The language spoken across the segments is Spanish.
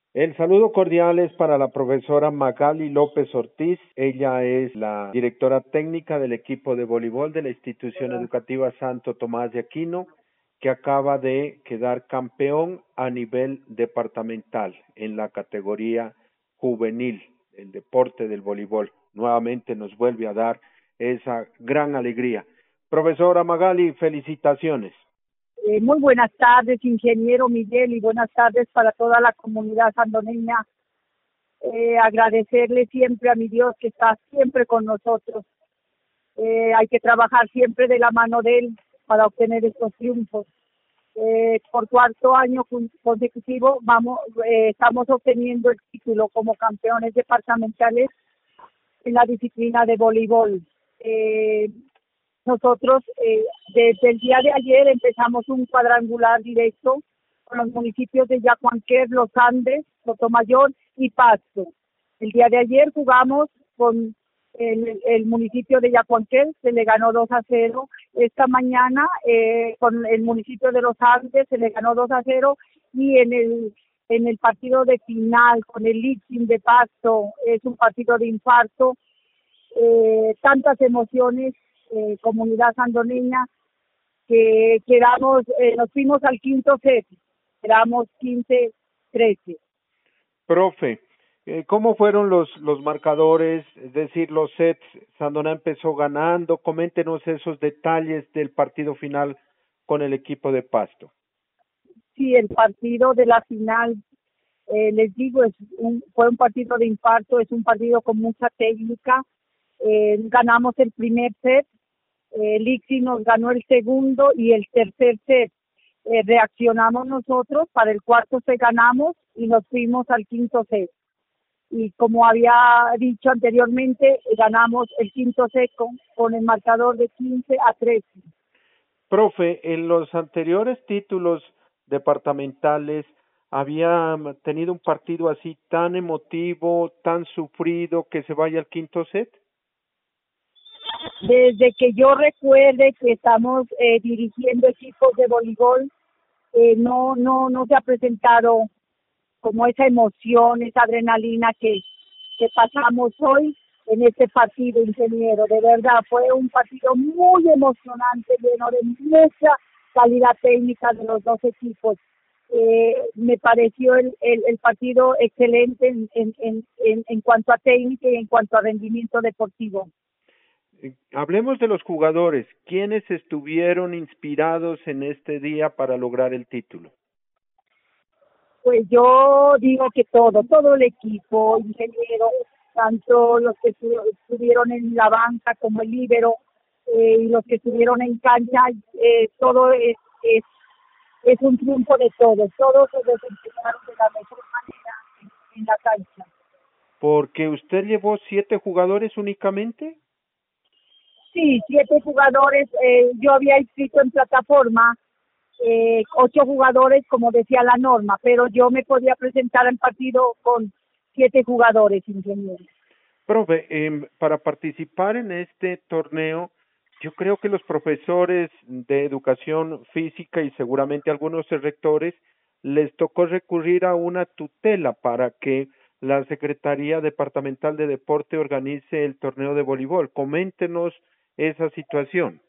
El saludo cordial es para la profesora Magali López Ortiz. Ella es la directora técnica del equipo de voleibol de la institución educativa Santo Tomás de Aquino, que acaba de quedar campeón a nivel departamental en la categoría juvenil, el deporte del voleibol. Nuevamente nos vuelve a dar esa gran alegría. Profesora Magali, felicitaciones. Muy buenas tardes, ingeniero Miguel, y buenas tardes para toda la comunidad sandoneña. Agradecerle siempre a mi Dios que está siempre con nosotros. Hay que trabajar siempre de la mano de Él para obtener estos triunfos. Por cuarto año consecutivo estamos obteniendo el título como campeones departamentales en la disciplina de voleibol. Nosotros desde el día de ayer empezamos un cuadrangular directo con los municipios de Yacuanquer, Los Andes, Sotomayor y Pasto. El día de ayer jugamos con el municipio de Yacuanquer, se le ganó 2-0. Esta mañana con el municipio de Los Andes se le ganó 2-0 y en el partido de final con el Lipsin de Pasto es un partido de infarto. Tantas emociones, comunidad sandoneña, que nos fuimos al quinto set, quedamos 15-13. Profe, ¿cómo fueron los marcadores, es decir, los sets? Sandoná empezó ganando. Coméntenos esos detalles del partido final con el equipo de Pasto. Sí, el partido de la final, les digo, fue un partido de infarto, es un partido con mucha técnica. Ganamos el primer set, Lixi nos ganó el segundo y el tercer set. Reaccionamos nosotros, para el cuarto set ganamos y nos fuimos al quinto set. Y como había dicho anteriormente, ganamos el quinto set con el marcador de 15-13. Profe, en los anteriores títulos departamentales había tenido un partido así tan emotivo, tan sufrido, que se vaya al quinto set. Desde que yo recuerde que estamos dirigiendo equipos de voleibol, no se ha presentado como esa emoción, esa adrenalina que pasamos hoy en este partido, ingeniero. De verdad, fue un partido muy emocionante, lleno de mucha calidad técnica de los dos equipos. Me pareció el partido excelente en cuanto a técnica y en cuanto a rendimiento deportivo. Hablemos de los jugadores. ¿Quiénes estuvieron inspirados en este día para lograr el título? Pues yo digo que todo el equipo, ingeniero, tanto los que estuvieron en la banca como el líbero y los que estuvieron en cancha, todo es un triunfo de todos se desempeñaron de la mejor manera en la cancha. ¿Porque usted llevó 7 jugadores únicamente? Sí, 7 jugadores, yo había inscrito en plataforma 8 jugadores, como decía la norma, pero yo me podía presentar al partido con 7 jugadores, ingeniero. Profe, para participar en este torneo, yo creo que los profesores de educación física y seguramente algunos rectores les tocó recurrir a una tutela para que la Secretaría Departamental de Deporte organice el torneo de voleibol. Coméntenos esa situación.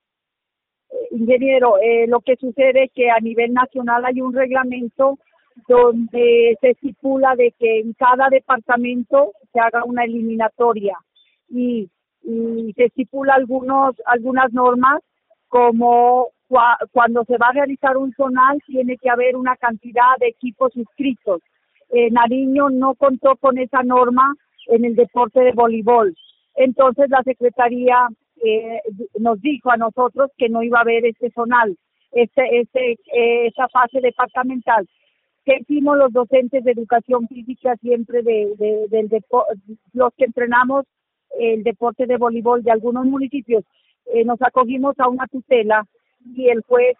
Ingeniero, lo que sucede es que a nivel nacional hay un reglamento donde se estipula de que en cada departamento se haga una eliminatoria y se estipula algunas normas como cuando se va a realizar un zonal tiene que haber una cantidad de equipos inscritos. Nariño no contó con esa norma en el deporte de voleibol. Entonces la Secretaría nos dijo a nosotros que no iba a haber este zonal, esa fase departamental. ¿Qué hicimos los docentes de educación física siempre los que entrenamos el deporte de voleibol de algunos municipios? Nos acogimos a una tutela y el juez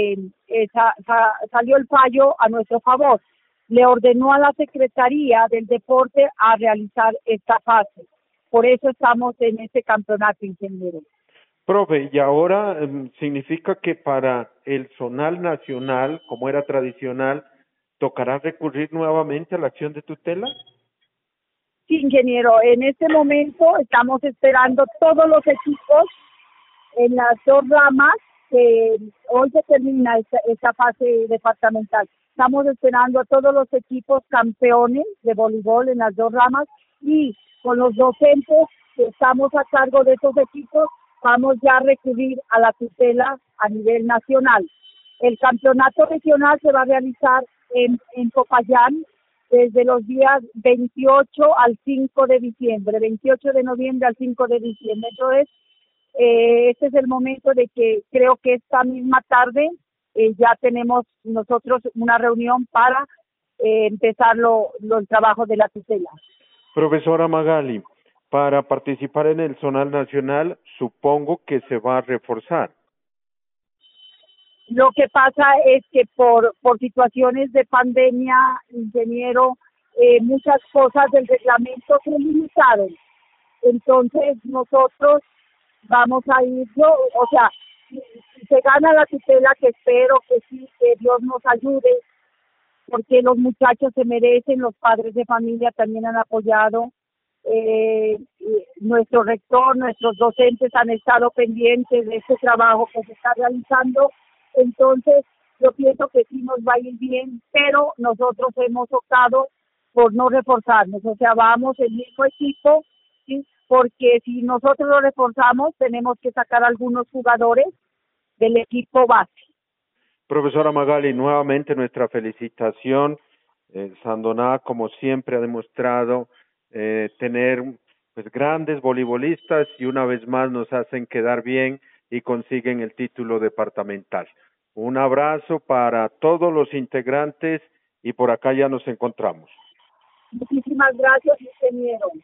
salió el fallo a nuestro favor. Le ordenó a la Secretaría del Deporte a realizar esta fase. Por eso estamos en este campeonato, ingeniero. Profe, y ahora significa que para el zonal nacional, como era tradicional, ¿Tocará recurrir nuevamente a la acción de tutela? Sí, ingeniero, en este momento estamos esperando todos los equipos en las dos ramas, que hoy se termina esta fase departamental. Estamos esperando a todos los equipos campeones de voleibol en las dos ramas y con los docentes que estamos a cargo de estos equipos vamos ya a recurrir a la tutela a nivel nacional. El campeonato regional se va a realizar en Popayán desde los días 28 al 5 de diciembre, 28 de noviembre al 5 de diciembre. Entonces, este es el momento de que creo que esta misma tarde ya tenemos nosotros una reunión para empezar el trabajo de la tutela. Profesora Magali, para participar en el zonal nacional supongo que se va a reforzar. Lo que pasa es que por situaciones de pandemia, ingeniero, muchas cosas del reglamento se limitaron. Entonces nosotros vamos a ir, si se gana la tutela, que espero que sí, que Dios nos ayude, porque los muchachos se merecen, los padres de familia también han apoyado, nuestro rector, nuestros docentes han estado pendientes de este trabajo que se está realizando. Entonces yo pienso que sí nos va a ir bien, pero nosotros hemos optado por no reforzarnos, o sea, vamos el mismo equipo, ¿sí? Porque si nosotros lo reforzamos tenemos que sacar algunos jugadores del equipo base. Profesora Magali, nuevamente nuestra felicitación. Sandoná, como siempre, ha demostrado tener pues grandes voleibolistas y una vez más nos hacen quedar bien y consiguen el título departamental. Un abrazo para todos los integrantes y por acá ya nos encontramos. Muchísimas gracias, ingeniero.